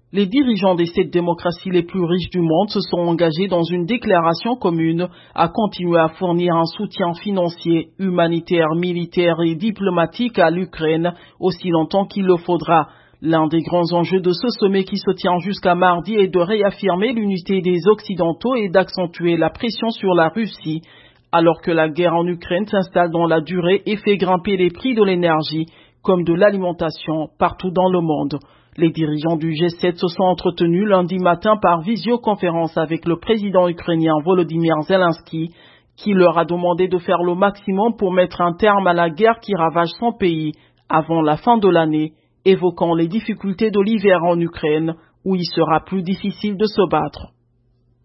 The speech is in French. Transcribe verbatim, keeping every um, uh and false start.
Les dirigeants des sept démocraties les plus riches du monde se sont engagés dans une déclaration commune à continuer à fournir un soutien financier, humanitaire, militaire et diplomatique à l'Ukraine aussi longtemps qu'il le faudra. L'un des grands enjeux de ce sommet qui se tient jusqu'à mardi est de réaffirmer l'unité des Occidentaux et d'accentuer la pression sur la Russie, alors que la guerre en Ukraine s'installe dans la durée et fait grimper les prix de l'énergie comme de l'alimentation partout dans le monde. Les dirigeants du G sept se sont entretenus lundi matin par visioconférence avec le président ukrainien Volodymyr Zelensky, qui leur a demandé de faire le maximum pour mettre un terme à la guerre qui ravage son pays avant la fin de l'année, évoquant les difficultés de l'hiver en Ukraine, où il sera plus difficile de se battre.